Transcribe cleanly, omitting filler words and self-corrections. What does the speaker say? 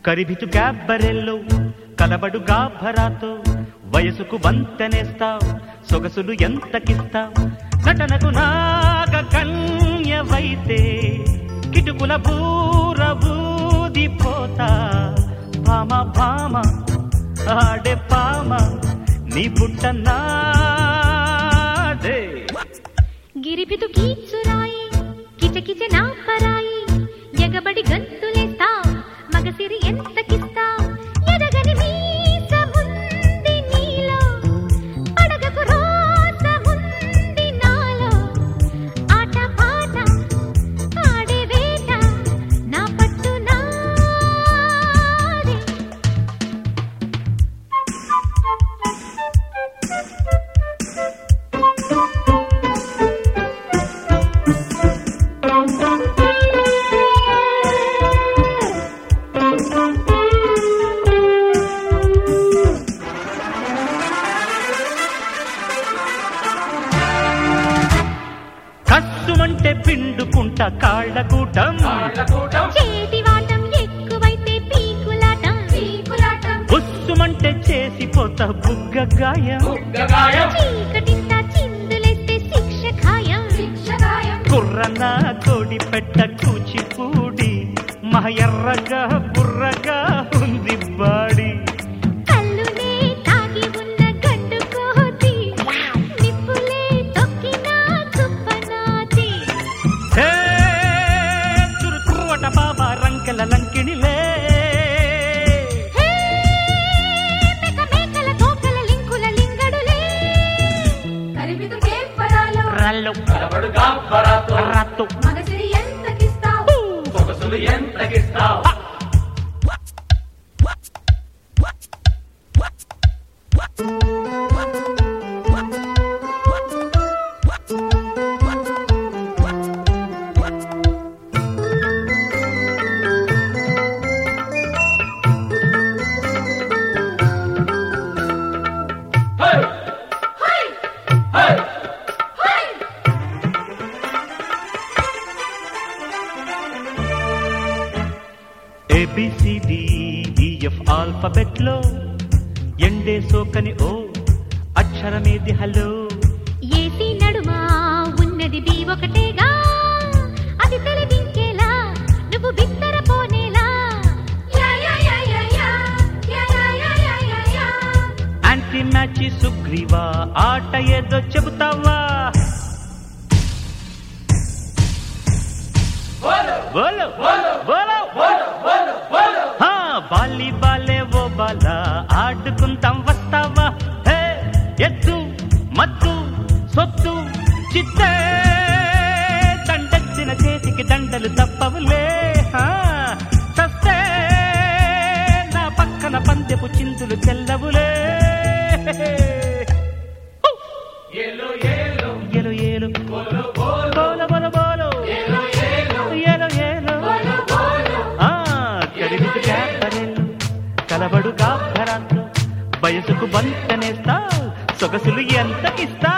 కరిబితు క్యాబరెల్లో కలబడు గాభరాతో వయసుకు వంతనేస్తావు సొగసులు ఎంతకిస్తావు నటనకు నాగ కన్యవైతే కిటుకుల బూర బూదిపోతా భామ భామ ఆడే పామ నీ పుట్ట నాదే గిరిబితు కీచురాయి కిచకిచ నా పరాయి ఎగబడి గంతులేస్తా మగసిరి ఎంతకిస్తా ఎదగని మీసముంది నీలో పడగకు రోసముంది నాలో ఆట పాట ఆడే వేట నా పట్టు నాదే కస్సుమంటే పిండుకుంటా కాళ్ళగూటం చేతి వాటం ఎక్కువైతే పీకులాటం బుస్సుమంటే చేసిపోతా బుగ్గ గాయం చీకటింత చిందులేస్తే శిక్ష ఖాయం కుర్రన కోడి పెట్ట కూచిపూడి మా ఎర్రగా బుర్రగా ఉంది బాడి కల్లునే తాగి ఉన్న గడ్డు కోతి నిప్పులే తొక్కినా చుప్పనాతి హే చురుకువట బాబా రంకెల లంకిణిలే హే మేక మేకల తోకల లింకుల లింగడులే కరిబితు కేపరాలో రల్లు కలబడు గాభరాతో రత్తు మగసిరి ఎంతకిస్తావు సొగసులు ఎంతకిస్తావు ABCDEF ఆల్ఫబెట్ లో ఎండే సోకని ఓ అక్షరమేది హలో ఏసి నడుమా ఉన్నది బి ఒకటేగా అది తెలివింకేలా నువ్వు బిత్తర పోనేలా యాంటీ మ్యాచ్ సుగ్రీవా ఆట ఏదో చెబుతావా బోలో బోలో హా బాలి బాలే ఓ బాలా ఆడుకుంటాం వస్తావా హే ఎద్దు మత్తు సొత్తు చిత్తే దండెత్తిన చేతికి దండలు తప్పవులే చస్తే నా పక్కన పందెపు చిందులు చెల్లవులే ఏలో ఏలో ఏలో ఏలో బోలో బోలో బోలో బోలో బోలో ఏలో ఏలో ఏలో ఏలో కరిబితు క్యాబరెల్లో కలబడు గాభరాతో వయసుకు వంతనేస్తా సొగసులు ఎంతకిస్తా